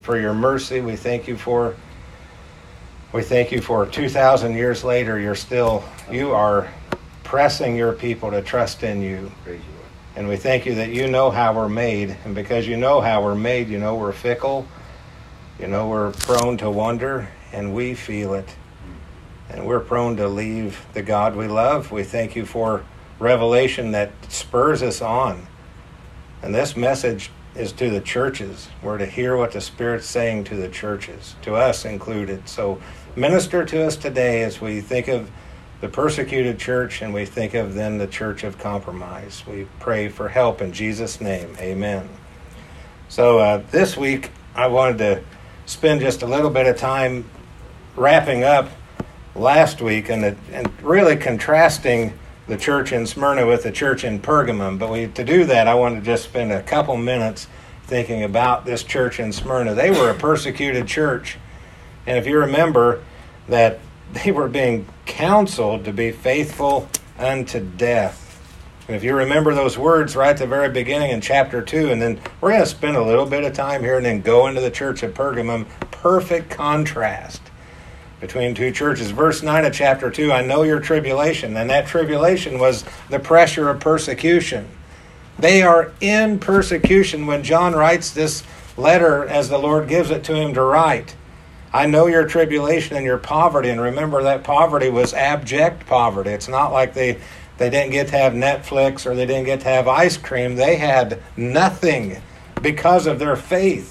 for your mercy. We thank you for 2,000 years later, you are pressing your people to trust in you. Praise you, Lord. And we thank you that you know how we're made. And because you know how we're made, you know we're fickle. You know we're prone to wonder, and we feel it. And we're prone to leave the God we love. We thank you for revelation that spurs us on. And this message is to the churches. We're to hear what the Spirit's saying to the churches, to us included. So minister to us today as we think of the persecuted church and we think of then the church of compromise. We pray for help in Jesus' name. Amen. So this week I wanted to spend just a little bit of time wrapping up last week and really contrasting the church in Smyrna with the church in Pergamum. But to do that, I want to just spend a couple minutes thinking about this church in Smyrna. They were a persecuted church. And if you remember that they were being counseled to be faithful unto death. And if you remember those words right at the very beginning in chapter 2, and then we're going to spend a little bit of time here and then go into the church of Pergamum. Perfect contrast between two churches. Verse 9 of chapter 2, I know your tribulation. And that tribulation was the pressure of persecution. They are in persecution when John writes this letter as the Lord gives it to him to write. I know your tribulation and your poverty. And remember that poverty was abject poverty. It's not like they didn't get to have Netflix or they didn't get to have ice cream. They had nothing because of their faith.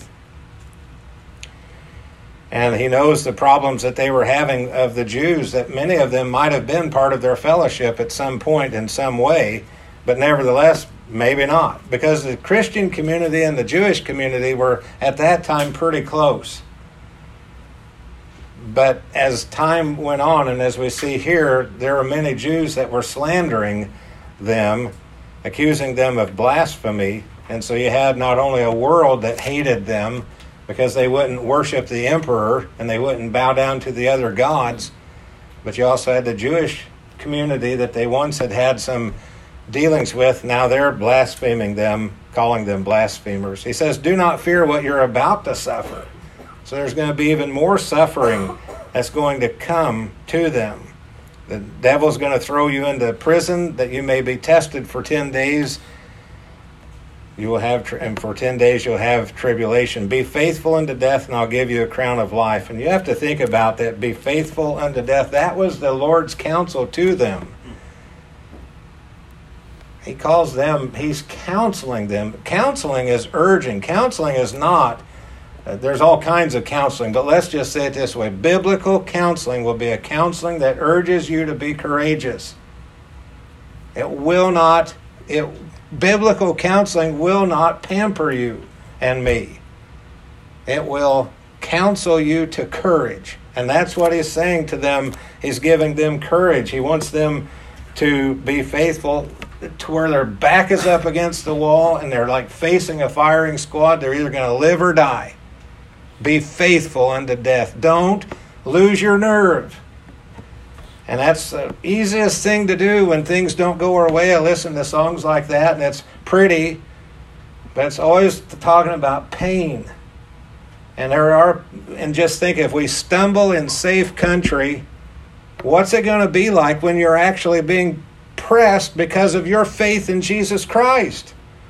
And he knows the problems that they were having of the Jews, that many of them might have been part of their fellowship at some point in some way, but nevertheless, maybe not. Because the Christian community and the Jewish community were at that time pretty close. But as time went on, and as we see here, there were many Jews that were slandering them, accusing them of blasphemy. And so you had not only a world that hated them, because they wouldn't worship the emperor and they wouldn't bow down to the other gods. But you also had the Jewish community that they once had some dealings with. Now they're blaspheming them, calling them blasphemers. He says, do not fear what you're about to suffer. So there's going to be even more suffering that's going to come to them. The devil's going to throw you into prison that you may be tested for 10 days. You will have, and for 10 days you'll have tribulation. Be faithful unto death, and I'll give you a crown of life. And you have to think about that. Be faithful unto death. That was the Lord's counsel to them. He calls them, he's counseling them. Counseling is urging. Counseling is not, there's all kinds of counseling, but let's just say it this way. Biblical counseling will be a counseling that urges you to be courageous. Biblical counseling will not pamper you and me. It will counsel you to courage. And that's what he's saying to them. He's giving them courage. He wants them to be faithful to where their back is up against the wall and they're like facing a firing squad. They're either going to live or die. Be faithful unto death. Don't lose your nerve. And that's the easiest thing to do when things don't go our way. I listen to songs like that, and it's pretty, but it's always talking about pain. And just think, if we stumble in safe country, what's it going to be like when you're actually being pressed because of your faith in Jesus Christ?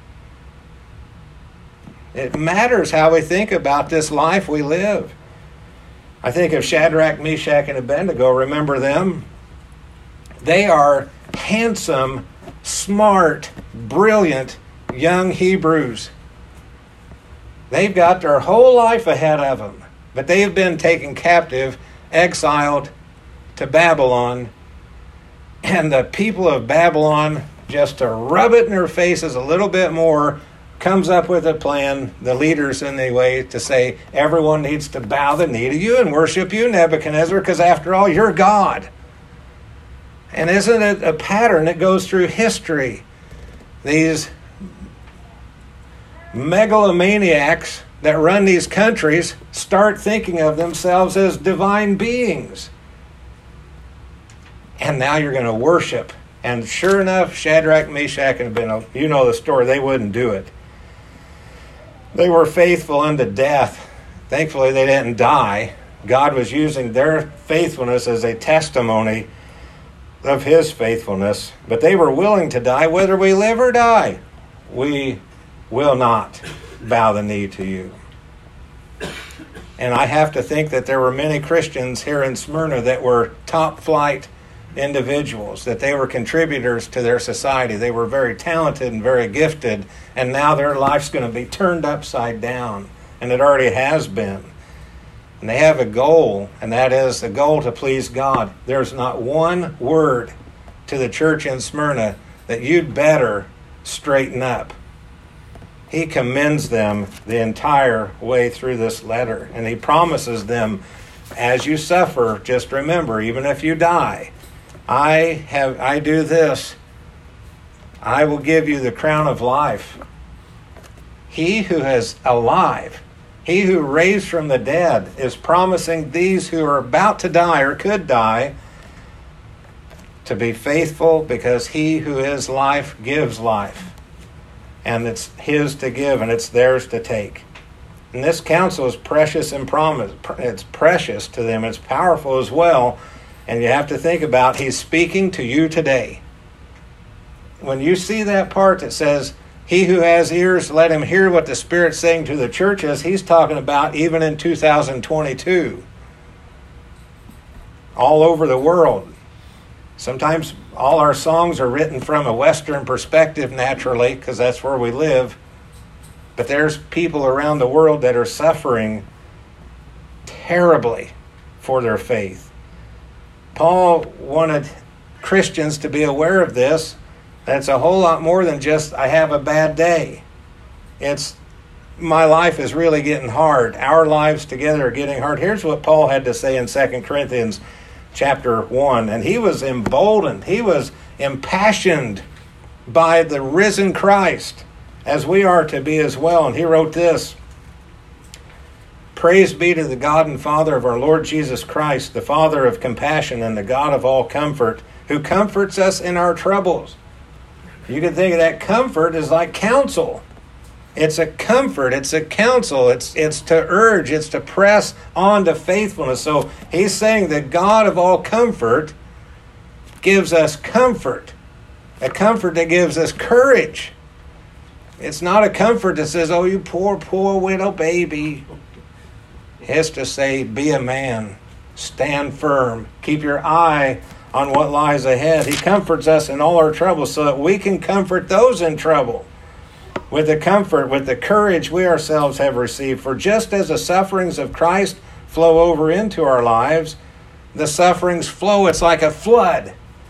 It matters how we think about this life we live. I think of Shadrach, Meshach, and Abednego. Remember them? They are handsome, smart, brilliant young Hebrews. They've got their whole life ahead of them, but they have been taken captive, exiled to Babylon. And the people of Babylon, just to rub it in their faces a little bit more, comes up with a plan, the leaders anyway, to say everyone needs to bow the knee to you and worship you, Nebuchadnezzar, because after all, you're God. And isn't it a pattern that goes through history? These megalomaniacs that run these countries start thinking of themselves as divine beings. And now you're going to worship. And sure enough, Shadrach, Meshach, and Abednego, you know the story, they wouldn't do it. They were faithful unto death. Thankfully, they didn't die. God was using their faithfulness as a testimony of his faithfulness. But they were willing to die whether we live or die. We will not bow the knee to you. And I have to think that there were many Christians here in Smyrna that were top flight individuals, that they were contributors to their society. They were very talented and very gifted, and now their life's going to be turned upside down, and it already has been. And they have a goal, and that is the goal to please God. There's not one word to the church in Smyrna that you'd better straighten up. He commends them the entire way through this letter, and he promises them, as you suffer, just remember, even if you die, I do this, I will give you the crown of life. He who is alive, he who raised from the dead, is promising these who are about to die or could die to be faithful, because he who is life gives life. And it's his to give, and it's theirs to take. And this counsel is precious and promise. It's precious to them. It's powerful as well. And you have to think about, he's speaking to you today. When you see that part that says, he who has ears, let him hear what the Spirit's saying to the churches, he's talking about even in 2022. All over the world. Sometimes all our songs are written from a Western perspective, naturally, because that's where we live. But there's people around the world that are suffering terribly for their faith. Paul wanted Christians to be aware of this. That's a whole lot more than just, I have a bad day. It's, my life is really getting hard. Our lives together are getting hard. Here's what Paul had to say in 2 Corinthians chapter 1. And he was emboldened. He was impassioned by the risen Christ, as we are to be as well. And he wrote this: Praise be to the God and Father of our Lord Jesus Christ, the Father of compassion and the God of all comfort, who comforts us in our troubles. You can think of that comfort as like counsel. It's a comfort, it's a counsel, it's to urge, it's to press on to faithfulness. So he's saying that God of all comfort gives us comfort, a comfort that gives us courage. It's not a comfort that says, oh, you poor, poor widow baby. It's to say, be a man, stand firm, keep your eye on what lies ahead. He comforts us in all our troubles so that we can comfort those in trouble with the comfort, with the courage we ourselves have received. For just as the sufferings of Christ flow over into our lives, the sufferings flow. It's like a flood.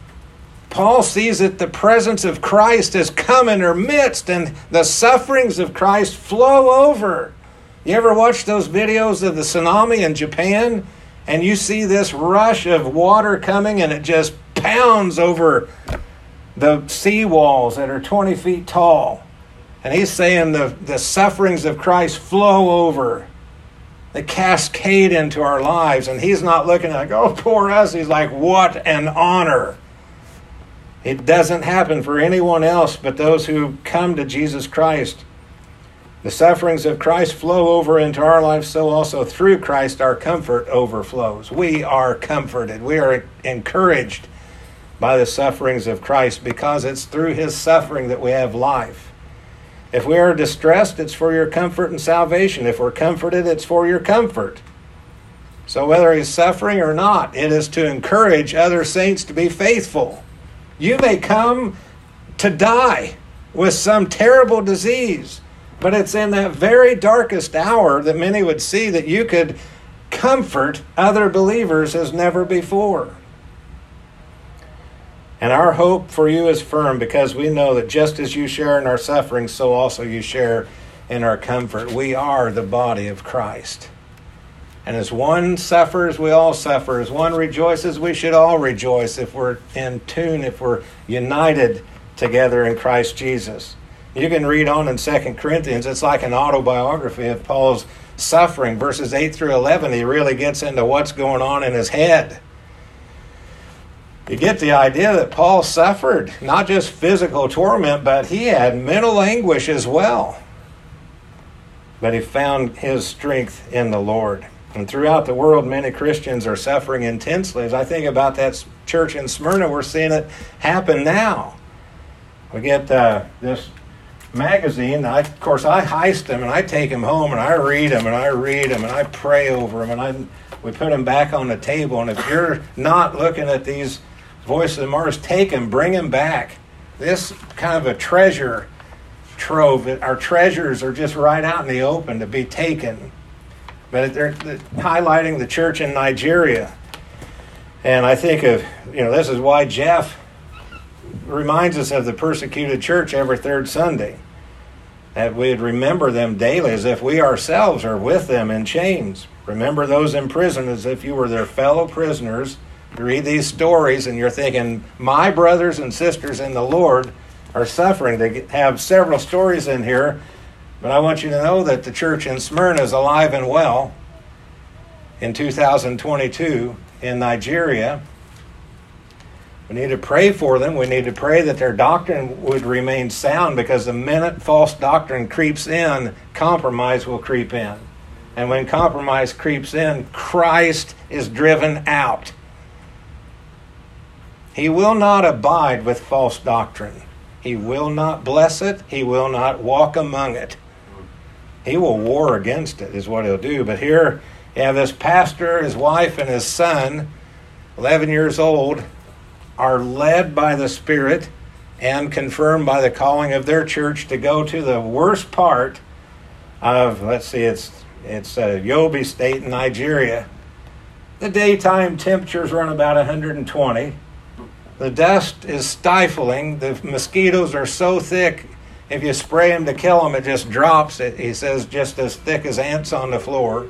Paul sees that the presence of Christ has come in our midst, and the sufferings of Christ flow over. You ever watch those videos of the tsunami in Japan? And you see this rush of water coming, and it just pounds over the sea walls that are 20 feet tall. And he's saying the sufferings of Christ flow over. They cascade into our lives. And he's not looking like, oh, poor us. He's like, what an honor. It doesn't happen for anyone else but those who come to Jesus Christ. The sufferings of Christ flow over into our lives, so also through Christ our comfort overflows. We are comforted. We are encouraged by the sufferings of Christ, because it's through his suffering that we have life. If we are distressed, it's for your comfort and salvation. If we're comforted, it's for your comfort. So whether he's suffering or not, it is to encourage other saints to be faithful. You may come to die with some terrible disease, but it's in that very darkest hour that many would see that you could comfort other believers as never before. And our hope for you is firm, because we know that just as you share in our suffering, so also you share in our comfort. We are the body of Christ. And as one suffers, we all suffer. As one rejoices, we should all rejoice if we're in tune, if we're united together in Christ Jesus. You can read on in 2 Corinthians. It's like an autobiography of Paul's suffering. Verses 8 through 11, he really gets into what's going on in his head. You get the idea that Paul suffered not just physical torment, but he had mental anguish as well. but he found his strength in the Lord. And throughout the world, many Christians are suffering intensely. As I think about that church in Smyrna, we're seeing it happen now. We get this magazine. Of course, I heist them, and I take them home, and I read them, and I read them, and I pray over them, and we put them back on the table. And if you're not looking at these Voice of the Martyrs, take them, bring them back. This kind of a treasure trove. Our treasures are just right out in the open to be taken. But they're highlighting the church in Nigeria. And I think this is why Jeff reminds us of the persecuted church every third Sunday. That we'd remember them daily as if we ourselves are with them in chains. Remember those in prison as if you were their fellow prisoners. You read these stories and you're thinking, my brothers and sisters in the Lord are suffering. They have several stories in here, but I want you to know that the church in Smyrna is alive and well in 2022 in Nigeria. We need to pray for them. We need to pray that their doctrine would remain sound, because the minute false doctrine creeps in, compromise will creep in. And when compromise creeps in, Christ is driven out. He will not abide with false doctrine. He will not bless it. He will not walk among it. He will war against it, is what he'll do. But here you have this pastor, his wife, and his son, 11 years old, are led by the Spirit and confirmed by the calling of their church to go to the worst part of, it's Yobe State in Nigeria. The daytime temperatures run about 120. The dust is stifling. The mosquitoes are so thick, if you spray them to kill them, it just drops. He says just as thick as ants on the floor.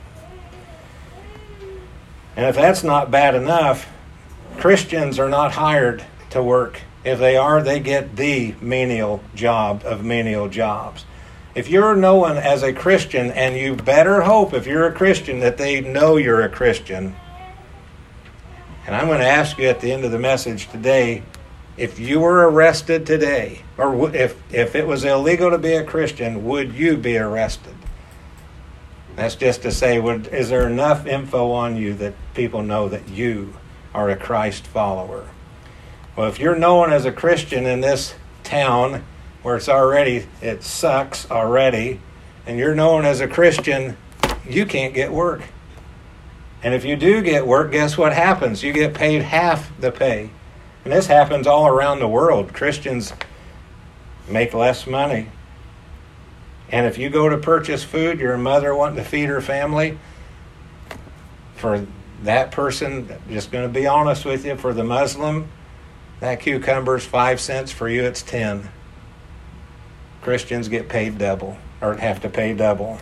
And if that's not bad enough, Christians are not hired to work. If they are, they get the menial job of menial jobs. If you're known as a Christian, and you better hope if you're a Christian that they know you're a Christian. And I'm going to ask you at the end of the message today, if you were arrested today, or if it was illegal to be a Christian, would you be arrested? That's just to say, is there enough info on you that people know that you are a Christ follower? Well, if you're known as a Christian in this town where it sucks already, and you're known as a Christian, you can't get work. And if you do get work, guess what happens? You get paid half the pay. And this happens all around the world. Christians make less money. And if you go to purchase food, you're a mother wanting to feed her family, for that person, just going to be honest with you, for the Muslim, that cucumber's 5 cents. For you, it's 10. Christians get paid double, or have to pay double.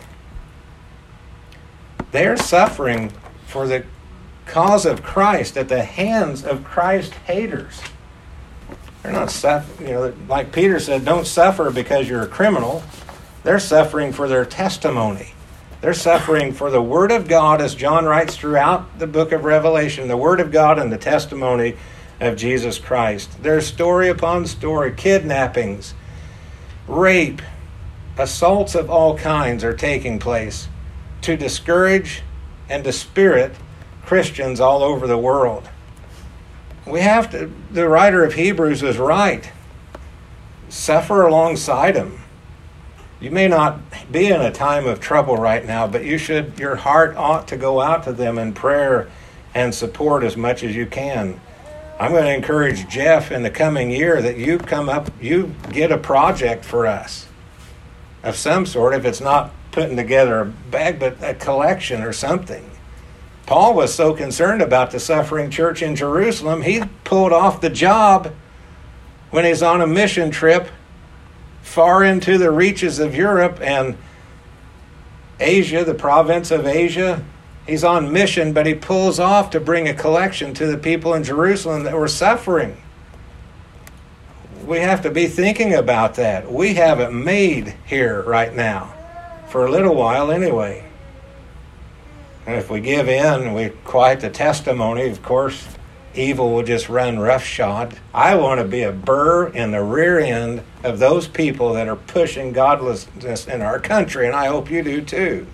They're suffering for the cause of Christ at the hands of Christ haters. They're not suffering, like Peter said, don't suffer because you're a criminal. They're suffering for their testimony. They're suffering for the Word of God, as John writes throughout the book of Revelation, the Word of God and the testimony of Jesus Christ. There's story upon story, kidnappings, rape, assaults of all kinds are taking place to discourage and dispirit Christians all over the world. The writer of Hebrews is right. Suffer alongside them. You may not be in a time of trouble right now, but your heart ought to go out to them in prayer and support as much as you can. I'm going to encourage Jeff in the coming year that you get a project for us of some sort, if it's not putting together a bag, but a collection or something. Paul was so concerned about the suffering church in Jerusalem, he pulled off the job when he's on a mission trip far into the reaches of Europe and Asia, the province of Asia. He's on mission, but he pulls off to bring a collection to the people in Jerusalem that were suffering. We have to be thinking about that. We have it made here right now, for a little while anyway. And if we give in, we quiet the testimony, of course, evil will just run roughshod. I want to be a burr in the rear end of those people that are pushing godlessness in our country, and I hope you do too.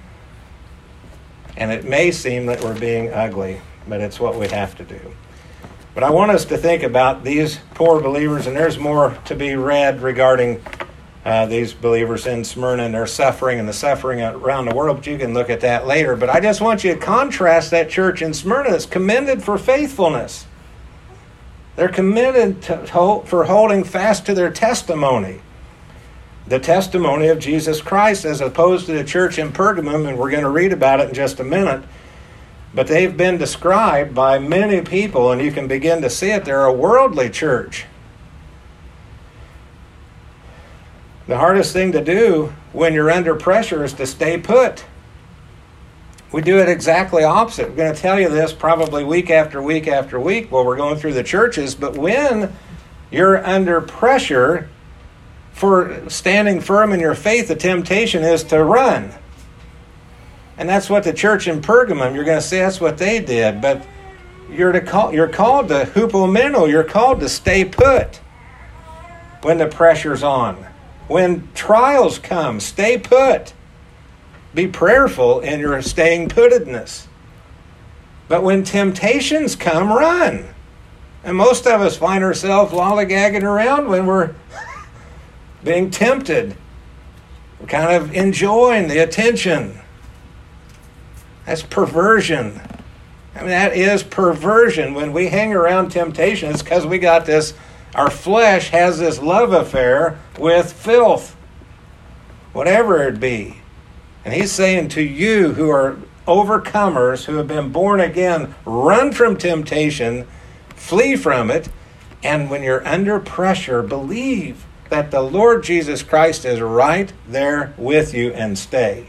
And it may seem that we're being ugly, but it's what we have to do. But I want us to think about these poor believers, and there's more to be read regarding these believers in Smyrna and their suffering and the suffering around the world, but you can look at that later. But I just want you to contrast that church in Smyrna that's commended for faithfulness. They're commended for holding fast to their testimony, the testimony of Jesus Christ, as opposed to the church in Pergamum, and we're going to read about it in just a minute. But they've been described by many people, and you can begin to see it. They're a worldly church. The hardest thing to do when you're under pressure is to stay put. We do it exactly opposite. We're going to tell you this probably week after week after week while we're going through the churches, but when you're under pressure for standing firm in your faith, the temptation is to run. And that's what the church in Pergamum, you're going to see that's what they did. But you're called to hupomeno. You're called to stay put when the pressure's on. When trials come, stay put. Be prayerful in your staying puttedness. But when temptations come, run. And most of us find ourselves lollygagging around when we're being tempted. We're kind of enjoying the attention. That's perversion. I mean, that is perversion. When we hang around temptation, it's because we got this, our flesh has this love affair with filth, whatever it be. And he's saying to you who are overcomers, who have been born again, run from temptation, flee from it, and when you're under pressure, believe that the Lord Jesus Christ is right there with you and stay.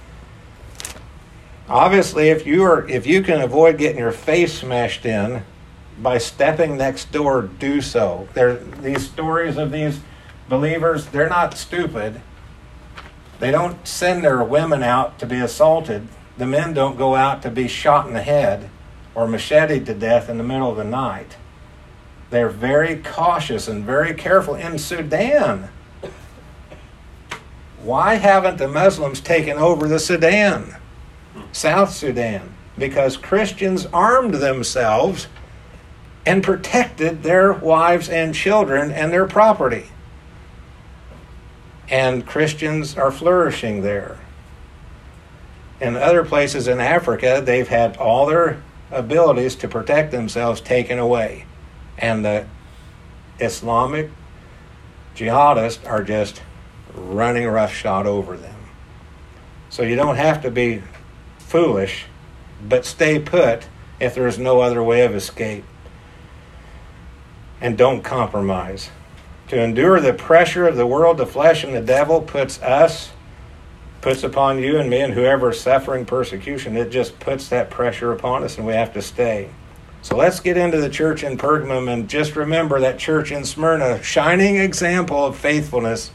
Obviously, if you can avoid getting your face smashed in by stepping next door, do so. These stories of these believers, they're not stupid. They don't send their women out to be assaulted. The men don't go out to be shot in the head or macheted to death in the middle of the night. They're very cautious and very careful. In Sudan, why haven't the Muslims taken over the Sudan? South Sudan, because Christians armed themselves and protected their wives and children and their property. And Christians are flourishing there. In other places in Africa, they've had all their abilities to protect themselves taken away. And the Islamic jihadists are just running roughshod over them. So you don't have to be foolish, but stay put if there is no other way of escape. And don't compromise. To endure the pressure of the world, the flesh, and the devil puts upon you and me and whoever is suffering persecution. It just puts that pressure upon us, and we have to stay. So let's get into the church in Pergamum, and just remember that church in Smyrna, shining example of faithfulness.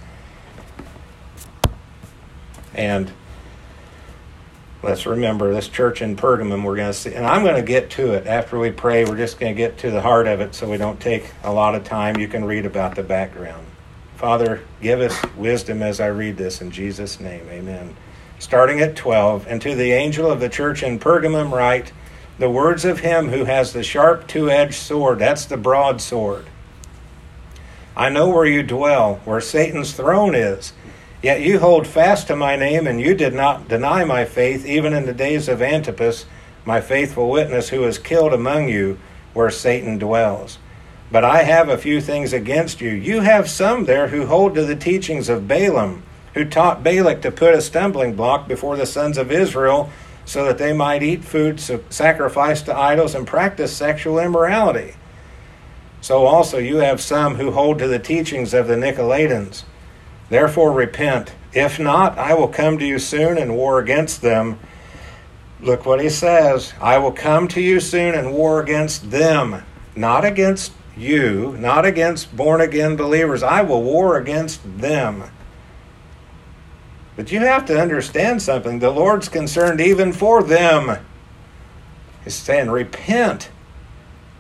And let's remember this church in Pergamum, we're going to see, and I'm going to get to it after we pray. We're just going to get to the heart of it so we don't take a lot of time. You can read about the background. Father, give us wisdom as I read this in Jesus' name. Amen. Starting at 12, and to the angel of the church in Pergamum write, the words of him who has the sharp two-edged sword, that's the broadsword. I know where you dwell, where Satan's throne is. Yet you hold fast to my name, and you did not deny my faith, even in the days of Antipas, my faithful witness, who was killed among you, where Satan dwells. But I have a few things against you. You have some there who hold to the teachings of Balaam, who taught Balak to put a stumbling block before the sons of Israel, so that they might eat food sacrificed to idols and practice sexual immorality. So also you have some who hold to the teachings of the Nicolaitans. Therefore repent. If not, I will come to you soon and war against them. Look what he says. I will come to you soon and war against them. Not against you, not against born-again believers. I will war against them. But you have to understand something. The Lord's concerned even for them. He's saying, repent.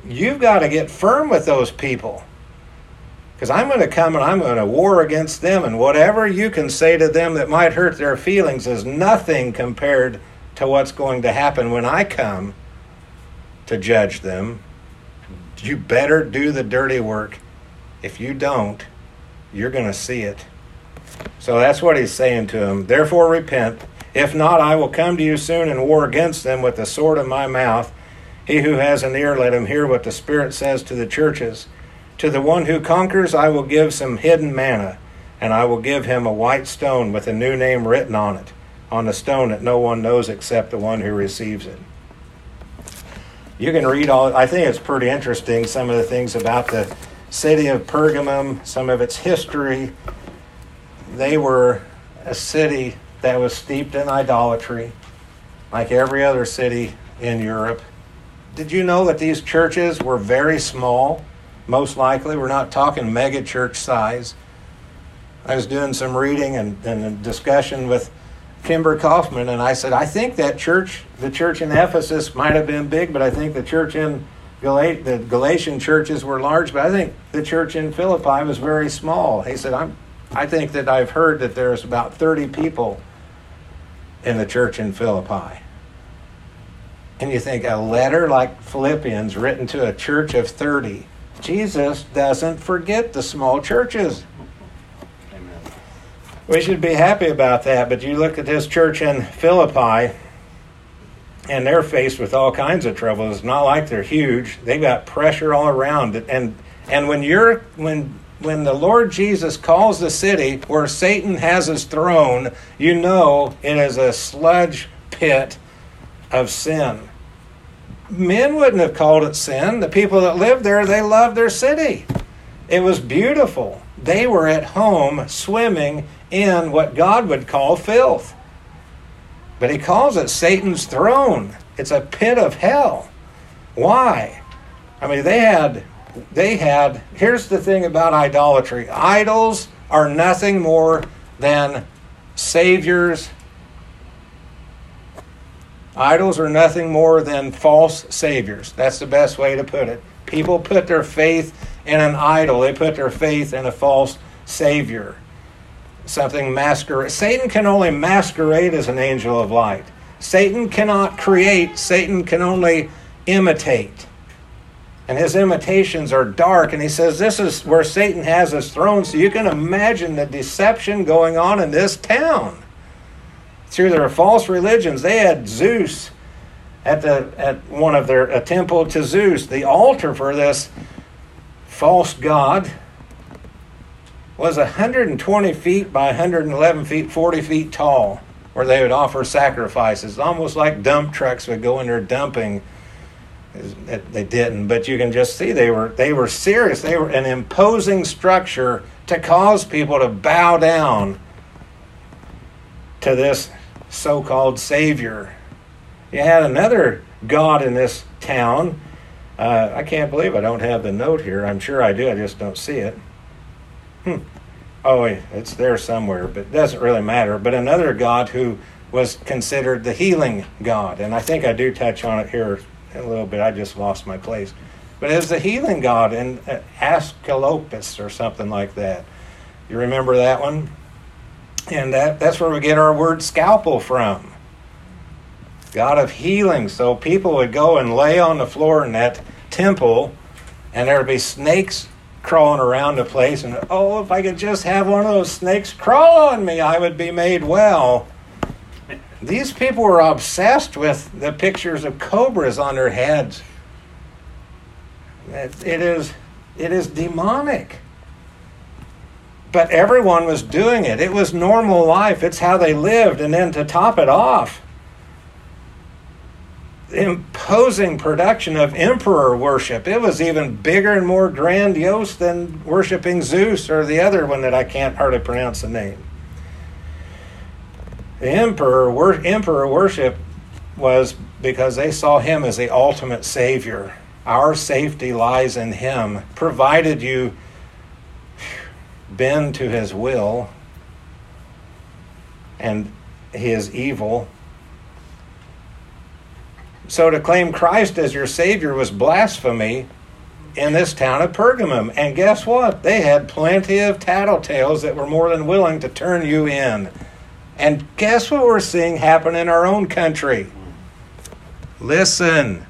you've got to get firm with those people. Because I'm going to come and I'm going to war against them, and whatever you can say to them that might hurt their feelings is nothing compared to what's going to happen when I come to judge them. You better do the dirty work. If you don't, you're going to see it. So that's what he's saying to them. Therefore repent. If not, I will come to you soon and war against them with the sword of my mouth. He who has an ear, let him hear what the Spirit says to the churches. To the one who conquers, I will give some hidden manna, and I will give him a white stone with a new name written on it, on a stone that no one knows except the one who receives it. You can read all, I think it's pretty interesting, some of the things about the city of Pergamum, some of its history. They were a city that was steeped in idolatry, like every other city in Europe. Did you know that these churches were very small? Most likely, we're not talking mega church size. I was doing some reading and a discussion with Kimber Kaufman, and I said, I think that church, the church in Ephesus might have been big, but I think the church in the Galatian churches were large, but I think the church in Philippi was very small. He said, I think that I've heard that there's about 30 people in the church in Philippi. And you think a letter like Philippians written to a church of 30, Jesus doesn't forget the small churches. Amen. We should be happy about that, but you look at this church in Philippi, and they're faced with all kinds of trouble. It's not like they're huge. They've got pressure all around it. And when the Lord Jesus calls the city where Satan has his throne, you know it is a sludge pit of sin. Men wouldn't have called it sin. The people that lived there, they loved their city. It was beautiful. They were at home swimming in what God would call filth. But he calls it Satan's throne. It's a pit of hell. Why? I mean, they had, here's the thing about idolatry. Idols are nothing more than saviors. Idols are nothing more than false saviors. That's the best way to put it. People put their faith in an idol. They put their faith in a false savior. Something masquerade. Satan can only masquerade as an angel of light. Satan cannot create. Satan can only imitate. And his imitations are dark. And he says this is where Satan has his throne. So you can imagine the deception going on in this town. Through their false religions, they had Zeus at one of a temple to Zeus. The altar for this false god was 120 feet by 111 feet, 40 feet tall, where they would offer sacrifices, almost like dump trucks would go in there dumping. They didn't, but you can just see they were serious. They were an imposing structure to cause people to bow down to this so-called savior. You had another god in this town. I can't believe I don't have the note here. I'm sure I do. I just don't see it. Oh, it's there somewhere, but it doesn't really matter. But another god who was considered the healing god, and I think I do touch on it here a little bit. I just lost my place. But it was the healing god in Asclepius or something like that. You remember that one? And that's where we get our word scalpel from. God of healing. So people would go and lay on the floor in that temple, and there would be snakes crawling around the place. And, oh, if I could just have one of those snakes crawl on me, I would be made well. These people were obsessed with the pictures of cobras on their heads. It is demonic. But everyone was doing it. It was normal life. It's how they lived. And then to top it off, imposing production of emperor worship. It was even bigger and more grandiose than worshiping Zeus or the other one that I can't hardly pronounce the name. The emperor worship was because they saw him as the ultimate savior. Our safety lies in him, provided you bend to his will, and he is evil. So to claim Christ as your Savior was blasphemy in this town of Pergamum. And guess what? They had plenty of tattletales that were more than willing to turn you in. And guess what we're seeing happen in our own country? Listen.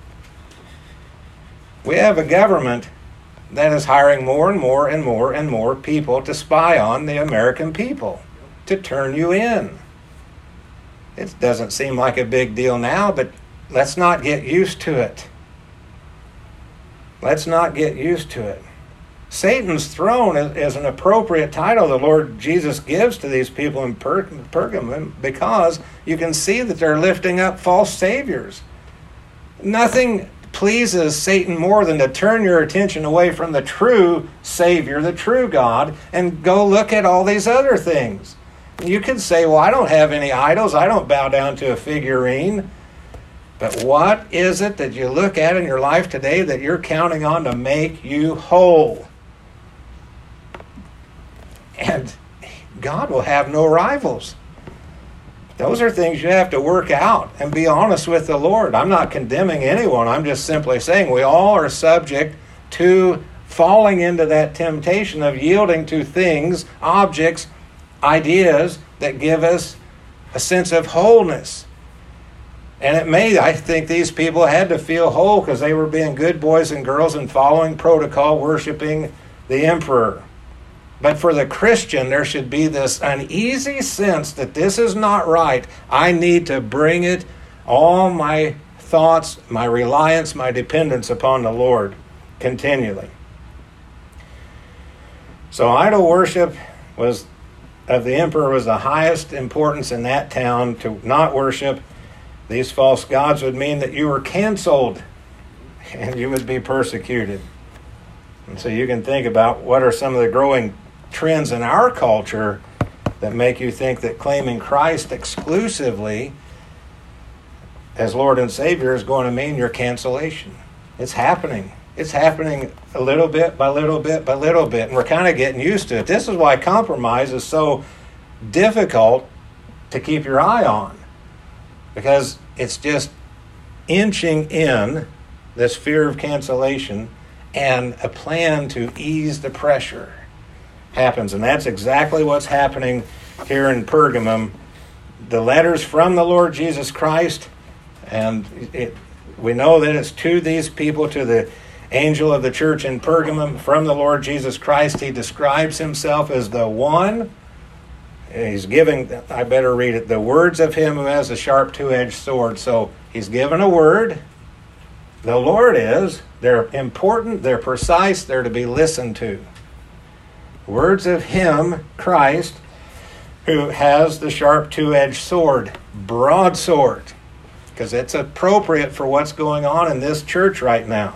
We have a government that is hiring more and more and more and more people to spy on the American people, to turn you in. It doesn't seem like a big deal now, but let's not get used to it. Let's not get used to it. Satan's throne is an appropriate title the Lord Jesus gives to these people in Pergamum, because you can see that they're lifting up false saviors. Nothing pleases Satan more than to turn your attention away from the true Savior, the true God, and go look at all these other things. You could say, well, I don't have any idols. I don't bow down to a figurine. But what is it that you look at in your life today that you're counting on to make you whole? And God will have no rivals. Those are things you have to work out and be honest with the Lord. I'm not condemning anyone. I'm just simply saying we all are subject to falling into that temptation of yielding to things, objects, ideas that give us a sense of wholeness. And I think these people had to feel whole because they were being good boys and girls and following protocol, worshiping the emperor. But for the Christian, there should be this uneasy sense that this is not right. I need to bring it, all my thoughts, my reliance, my dependence upon the Lord continually. So idol worship of the emperor was the highest importance in that town. To not worship these false gods would mean that you were canceled and you would be persecuted. And so you can think about what are some of the growing trends in our culture that make you think that claiming Christ exclusively as Lord and Savior is going to mean your cancellation. It's happening. It's happening a little bit by little bit by little bit, and we're kind of getting used to it. This is why compromise is so difficult to keep your eye on, because it's just inching in this fear of cancellation, and a plan to ease the pressure happens. And that's exactly what's happening here in Pergamum. The letters from the Lord Jesus Christ, and we know that it's to these people, to the angel of the church in Pergamum, from the Lord Jesus Christ. He describes himself as the one. He's giving, I better read it, the words of him who has a sharp two-edged sword. So he's given a word. The Lord is. They're important, they're precise, they're to be listened to. Words of him, Christ, who has the sharp two-edged sword, broadsword, because it's appropriate for what's going on in this church right now.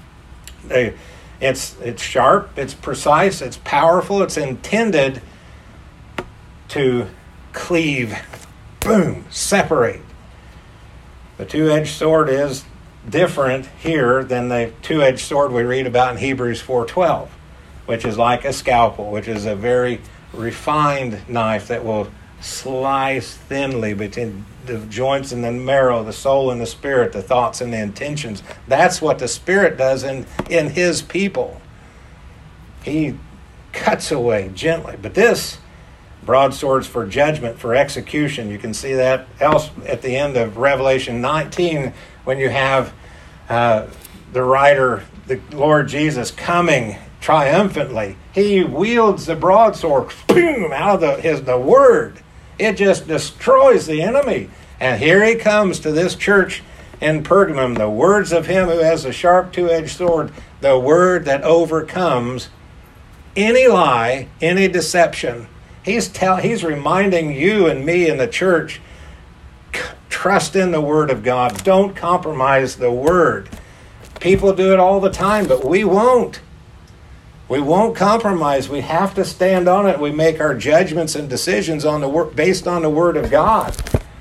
It's sharp, it's precise, it's powerful, it's intended to cleave, boom, separate. The two-edged sword is different here than the two-edged sword we read about in Hebrews 4:12, which is like a scalpel, which is a very refined knife that will slice thinly between the joints and the marrow, the soul and the spirit, the thoughts and the intentions. That's what the Spirit does in his people. He cuts away gently. But this broadswords for judgment, for execution. You can see that else at the end of Revelation 19 when you have the writer, the Lord Jesus, coming triumphantly. He wields the broadsword, boom, out of the word. It just destroys the enemy. And here he comes to this church in Pergamum, the words of him who has a sharp two-edged sword, the word that overcomes any lie, any deception. He's reminding you and me in the church, trust in the Word of God. Don't compromise the Word. People do it all the time, but we won't. We won't compromise. We have to stand on it. We make our judgments and decisions on the based on the Word of God.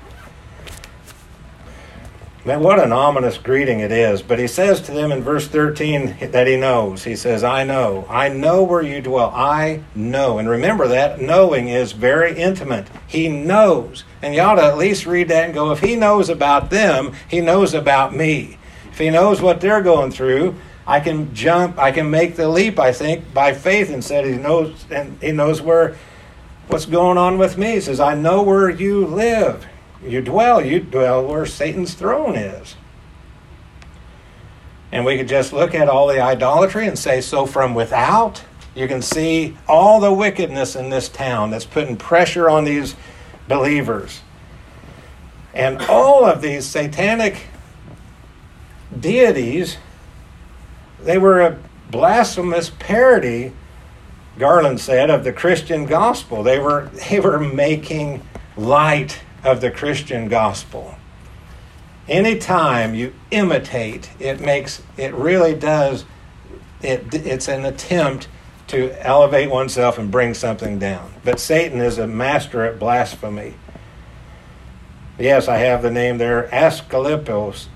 Man, what an ominous greeting it is. But he says to them in verse 13 that he knows. He says, I know where you dwell. I know. And remember that knowing is very intimate. He knows. And you ought to at least read that and go, if he knows about them, he knows about me. If he knows what they're going through, I can make the leap, I think, by faith, and said he knows what's going on with me. He says, I know where you live. You dwell where Satan's throne is. And we could just look at all the idolatry and say, so from without, you can see all the wickedness in this town that's putting pressure on these believers. And all of these satanic deities, they were a blasphemous parody, Garland said, of the Christian gospel. They were making light of the Christian gospel. Anytime you imitate, it's an attempt to elevate oneself and bring something down. But Satan is a master at blasphemy. Yes, I have the name there. Asclepios.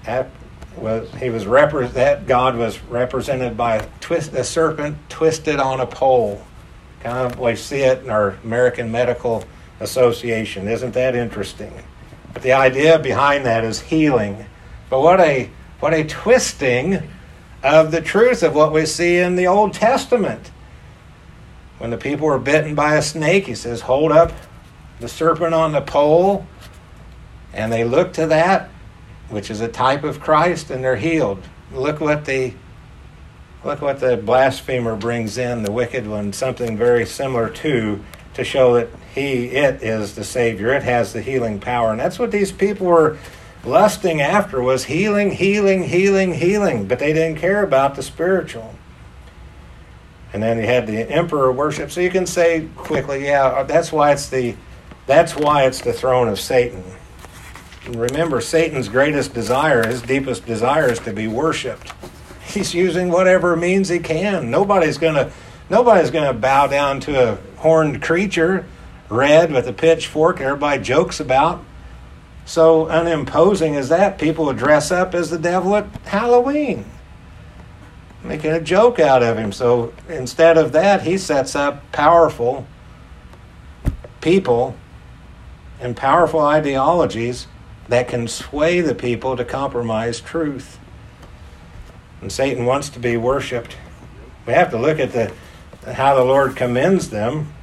That god was represented by a serpent twisted on a pole. Kind of, we see it in our American Medical Association. Isn't that interesting? But the idea behind that is healing. But what a twisting of the truth of what we see in the Old Testament. When the people were bitten by a snake, he says, hold up the serpent on the pole, and they look to that, which is a type of Christ, and they're healed. Look what the blasphemer brings in, the wicked one, something very similar to show that it is the Savior. It has the healing power. And that's what these people were lusting after, was healing. But they didn't care about the spiritual. And then you had the emperor worship. So you can say quickly, yeah, that's why it's the throne of Satan. And remember, Satan's greatest desire, his deepest desire, is to be worshipped. He's using whatever means he can. Nobody's gonna bow down to a horned creature, red with a pitchfork everybody jokes about. So unimposing as that, people would dress up as the devil at Halloween, making a joke out of him. So instead of that, he sets up powerful people and powerful ideologies that can sway the people to compromise truth. And Satan wants to be worshipped. We have to look at how the Lord commends them.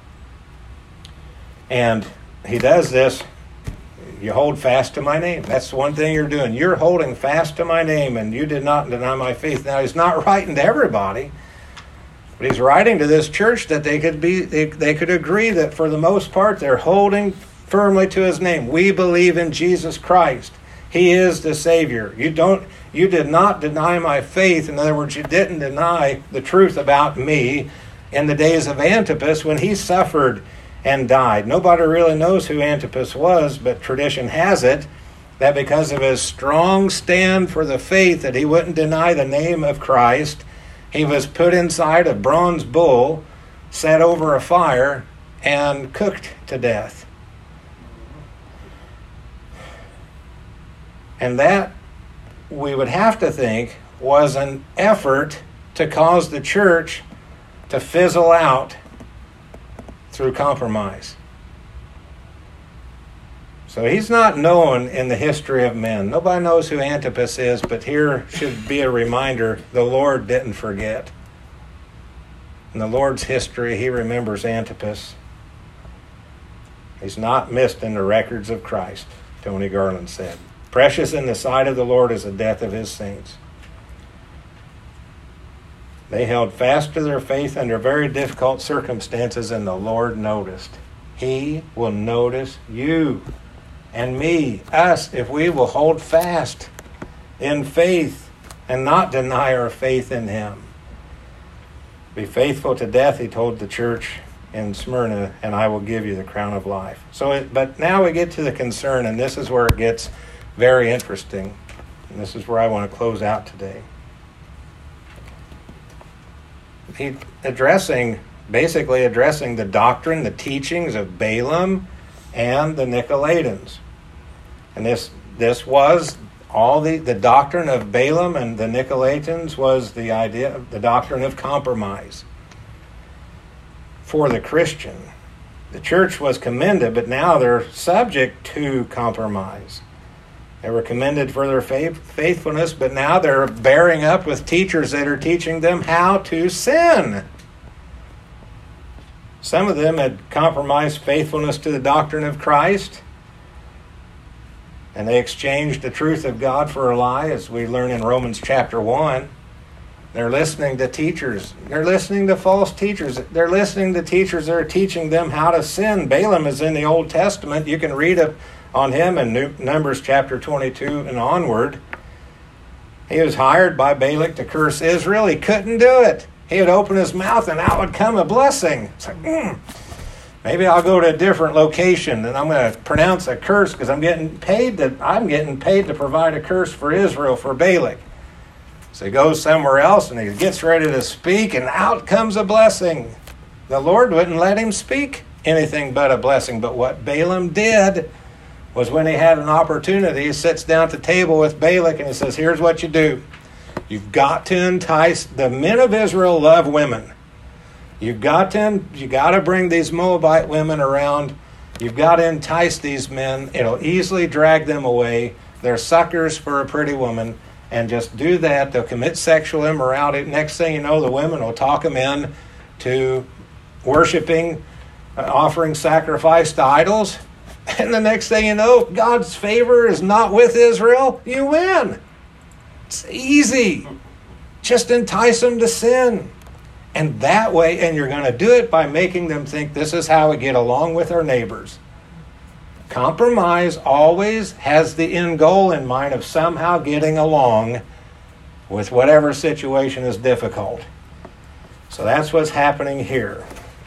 And he does this. You hold fast to my name. That's the one thing you're doing. You're holding fast to my name, and you did not deny my faith. Now, he's not writing to everybody, but he's writing to this church that they could agree that for the most part they're holding firmly to his name. We believe in Jesus Christ. He is the Savior. You did not deny my faith. In other words, you didn't deny the truth about me in the days of Antipas when he suffered and died. Nobody really knows who Antipas was, but tradition has it that because of his strong stand for the faith that he wouldn't deny the name of Christ, he was put inside a bronze bull, set over a fire, and cooked to death. And that, we would have to think, was an effort to cause the church to fizzle out through compromise. So he's not known in the history of men. Nobody knows who Antipas is, but here should be a reminder, the Lord didn't forget. In the Lord's history, he remembers Antipas. He's not missed in the records of Christ, Tony Garland said. Precious in the sight of the Lord is the death of his saints. They held fast to their faith under very difficult circumstances, and the Lord noticed. He will notice you and me, us, if we will hold fast in faith and not deny our faith in him. Be faithful to death, he told the church in Smyrna, and I will give you the crown of life. But now we get to the concern, and this is where it gets very interesting. And this is where I want to close out today. He's basically addressing the doctrine, the teachings of Balaam and the Nicolaitans. And this was all the doctrine of Balaam and the Nicolaitans was the doctrine of compromise for the Christian. The church was commended, but now they're subject to compromise. They were commended for their faithfulness, but now they're bearing up with teachers that are teaching them how to sin. Some of them had compromised faithfulness to the doctrine of Christ, and they exchanged the truth of God for a lie, as we learn in Romans chapter 1. They're listening to teachers. They're listening to false teachers. They're listening to teachers that are teaching them how to sin. Balaam is in the Old Testament. You can read on him in Numbers chapter 22 and onward. He was hired by Balak to curse Israel. He couldn't do it. He would open his mouth and out would come a blessing. It's like, maybe I'll go to a different location and I'm going to pronounce a curse because I'm getting paid to provide a curse for Israel for Balak. So he goes somewhere else and he gets ready to speak and out comes a blessing. The Lord wouldn't let him speak anything but a blessing. But what Balaam did was, when he had an opportunity, he sits down at the table with Balak and he says, here's what you do. You've got to entice, the men of Israel love women. You got to bring these Moabite women around. You've got to entice these men. It'll easily drag them away. They're suckers for a pretty woman. And just do that. They'll commit sexual immorality. Next thing you know, the women will talk them in to worshiping, offering sacrifice to idols. And the next thing you know, God's favor is not with Israel. You win. It's easy. Just entice them to sin. And that way, and you're going to do it by making them think this is how we get along with our neighbors. Compromise always has the end goal in mind of somehow getting along with whatever situation is difficult. So that's what's happening here.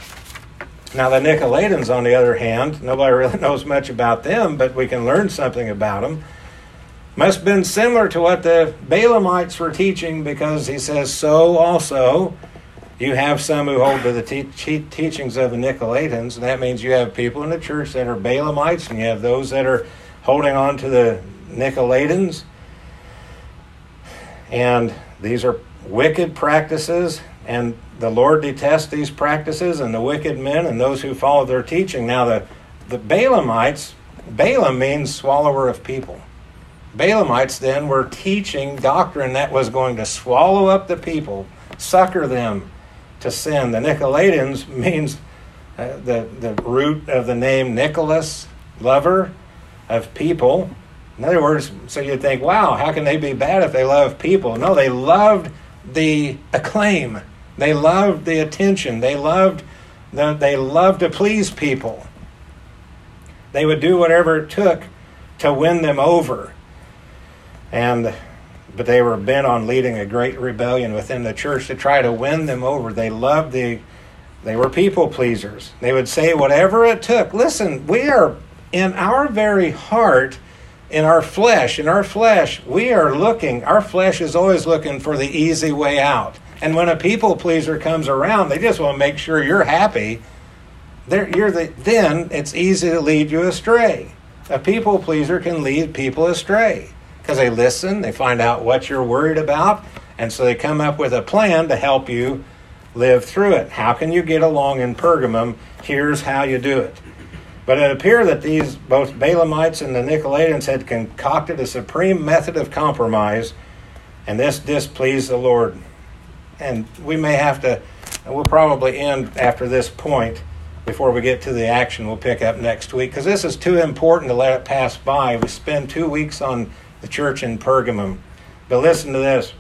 Now the Nicolaitans, on the other hand, nobody really knows much about them, but we can learn something about them. Must have been similar to what the Balaamites were teaching, because he says, so also you have some who hold to the teachings of the Nicolaitans, and that means you have people in the church that are Balaamites, and you have those that are holding on to the Nicolaitans. And these are wicked practices, and the Lord detests these practices and the wicked men and those who follow their teaching. Now the Balaamites, Balaam means swallower of people. Balaamites then were teaching doctrine that was going to swallow up the people, succor them to sin. The Nicolaitans means the root of the name Nicholas, lover of people. In other words, so you'd think, wow, how can they be bad if they love people? No, they loved the acclaim. They loved the attention. They loved to please people. They would do whatever it took to win them over. But they were bent on leading a great rebellion within the church to try to win them over. They were people pleasers. They would say whatever it took. Listen, we are in our very heart, in our flesh, our flesh is always looking for the easy way out. And when a people pleaser comes around, they just want to make sure you're happy. Then it's easy to lead you astray. A people pleaser can lead people astray because they listen, they find out what you're worried about, and so they come up with a plan to help you live through it. How can you get along in Pergamum? Here's how you do it. But it appeared that these, both Balaamites and the Nicolaitans, had concocted a supreme method of compromise, and this displeased the Lord. And we'll probably end after this point before we get to the action we'll pick up next week, because this is too important to let it pass by. We spend 2 weeks on the church in Pergamum. But listen to this.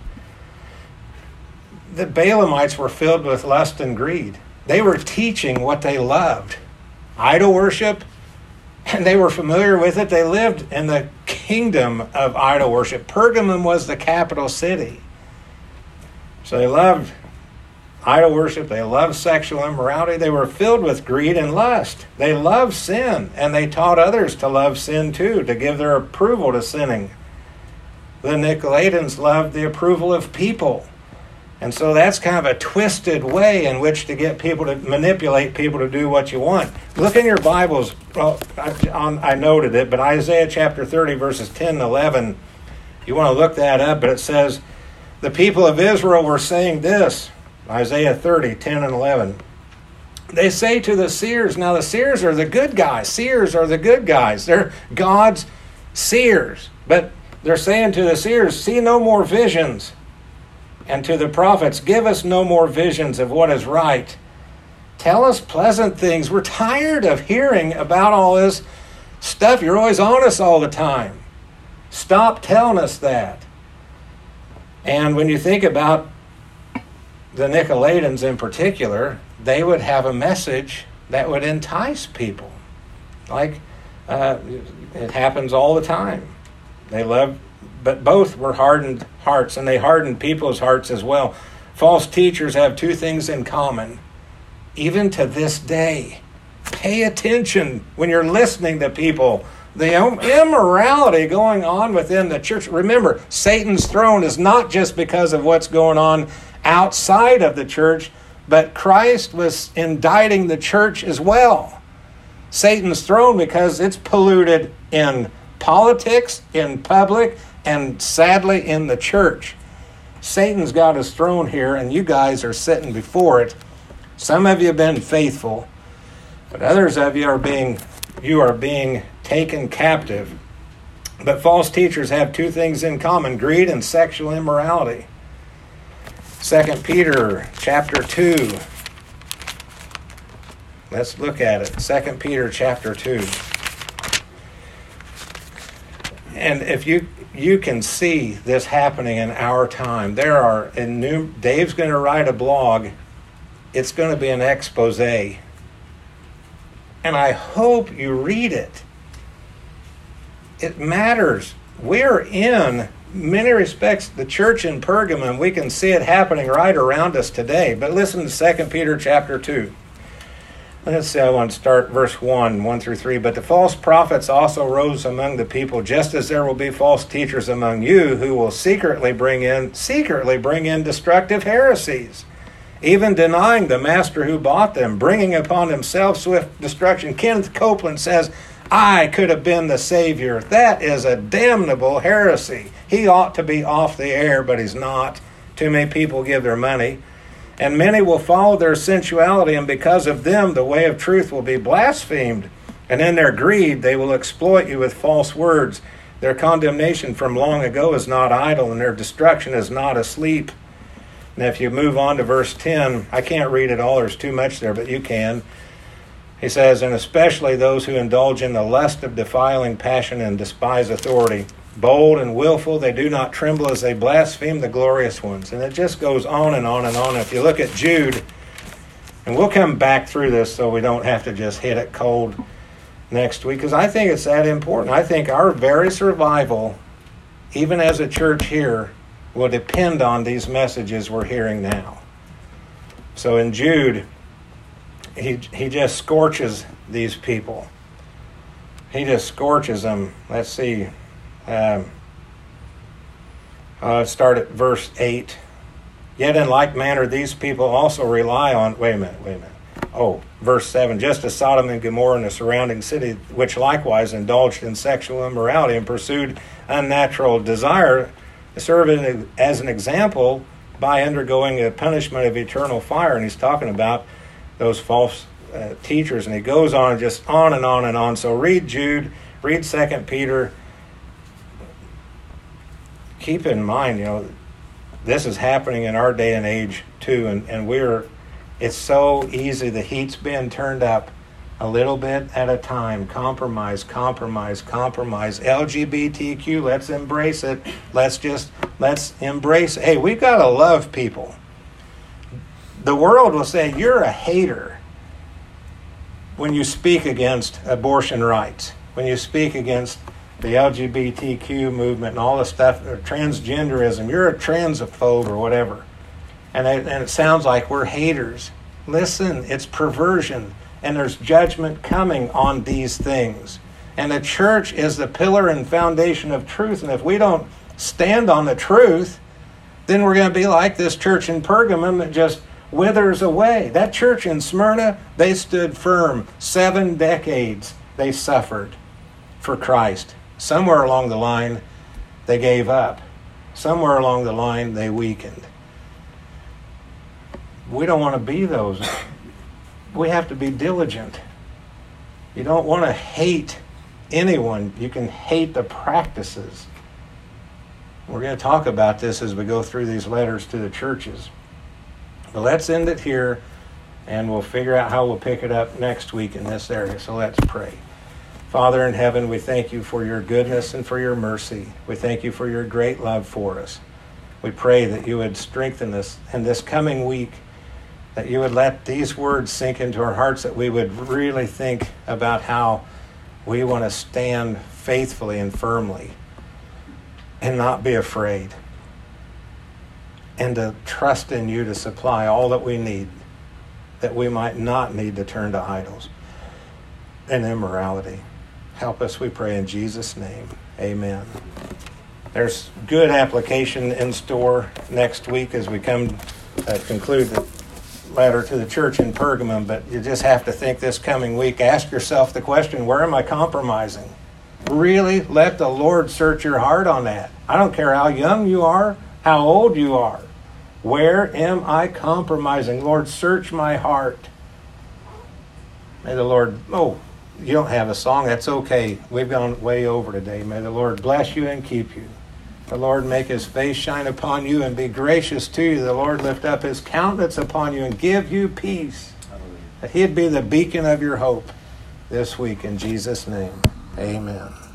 The Balaamites were filled with lust and greed. They were teaching what they loved. Idol worship, and they were familiar with it. They lived in the kingdom of idol worship. Pergamum was the capital city. So they loved idol worship. They loved sexual immorality. They were filled with greed and lust. They loved sin, and they taught others to love sin too, to give their approval to sinning. The Nicolaitans loved the approval of people. And so that's kind of a twisted way in which to get people to manipulate people to do what you want. Look in your Bibles. Well, I noted it, but Isaiah chapter 30, verses 10 and 11, you want to look that up, but it says, the people of Israel were saying this, Isaiah 30, 10 and 11. They say to the seers, now the seers are the good guys. Seers are the good guys. They're God's seers. But they're saying to the seers, see no more visions. And to the prophets, give us no more visions of what is right. Tell us pleasant things. We're tired of hearing about all this stuff. You're always on us all the time. Stop telling us that. And when you think about the Nicolaitans in particular, they would have a message that would entice people. Like, it happens all the time. They love, but both were hardened hearts, and they hardened people's hearts as well. False teachers have two things in common, even to this day. Pay attention when you're listening to people. The immorality going on within the church. Remember, Satan's throne is not just because of what's going on outside of the church, but Christ was indicting the church as well. Satan's throne because it's polluted in politics, in public, and sadly in the church. Satan's got his throne here, and you guys are sitting before it. Some of you have been faithful, but others of you are being taken captive. But false teachers have two things in common: greed and sexual immorality. 2 Peter chapter 2. Let's look at it. 2 Peter chapter 2. And if you can see this happening in our time, Dave's going to write a blog. It's going to be an expose. And I hope you read it. It matters. We're in many respects the church in Pergamum. We can see it happening right around us today. But listen to 2 Peter chapter 2. Let's see, I want to start verse 1 through 3. But the false prophets also rose among the people, just as there will be false teachers among you who will secretly bring in destructive heresies, even denying the master who bought them, bringing upon themselves swift destruction. Kenneth Copeland says, I could have been the Savior. That is a damnable heresy. He ought to be off the air, but he's not. Too many people give their money. And many will follow their sensuality, and because of them, the way of truth will be blasphemed. And in their greed, they will exploit you with false words. Their condemnation from long ago is not idle, and their destruction is not asleep. And if you move on to verse 10, I can't read it all, there's too much there, but you can. He says, and especially those who indulge in the lust of defiling passion and despise authority. Bold and willful, they do not tremble as they blaspheme the glorious ones. And it just goes on and on and on. If you look at Jude, and we'll come back through this so we don't have to just hit it cold next week, because I think it's that important. I think our very survival, even as a church here, will depend on these messages we're hearing now. So in Jude, he just scorches these people. He just scorches them. Let's see. Start at verse 8. Yet in like manner these people also rely on... Wait a minute. Oh, verse 7. Just as Sodom and Gomorrah and the surrounding city, which likewise indulged in sexual immorality and pursued unnatural desire, serve as an example by undergoing a punishment of eternal fire. And he's talking about those false teachers. And he goes on just on and on and on. So read Jude, read 2 Peter. Keep in mind, this is happening in our day and age too, and it's so easy. The heat's been turned up a little bit at a time. Compromise. LGBTQ, let's embrace it. Let's embrace it. Hey, we've got to love people. The world will say you're a hater when you speak against abortion rights, when you speak against the LGBTQ movement and all the stuff, or transgenderism, you're a transphobe or whatever. And it sounds like we're haters. Listen, it's perversion, and there's judgment coming on these things. And the church is the pillar and foundation of truth, and if we don't stand on the truth, then we're going to be like this church in Pergamum that just withers away. That church in Smyrna, they stood firm. 7 decades they suffered for Christ. Somewhere along the line, they gave up. Somewhere along the line, they weakened. We don't want to be those we have to be diligent. You don't want to hate anyone. You can hate the practices. We're going to talk about this as we go through these letters to the churches. But let's end it here, and we'll figure out how we'll pick it up next week in this area. So let's pray. Father in heaven, we thank you for your goodness and for your mercy. We thank you for your great love for us. We pray that you would strengthen us in this coming week, that you would let these words sink into our hearts, that we would really think about how we want to stand faithfully and firmly and not be afraid, and to trust in you to supply all that we need, that we might not need to turn to idols and immorality. Help us, we pray, in Jesus' name. Amen. There's good application in store next week as we come conclude the letter to the church in Pergamum, but you just have to think this coming week, ask yourself the question, where am I compromising? Really let the Lord search your heart on that. I don't care how young you are, how old you are. Where am I compromising? Lord, search my heart. May the Lord, you don't have a song, that's okay. We've gone way over today. May the Lord bless you and keep you. The Lord make his face shine upon you and be gracious to you. The Lord lift up his countenance upon you and give you peace. That he'd be the beacon of your hope this week in Jesus' name. Amen.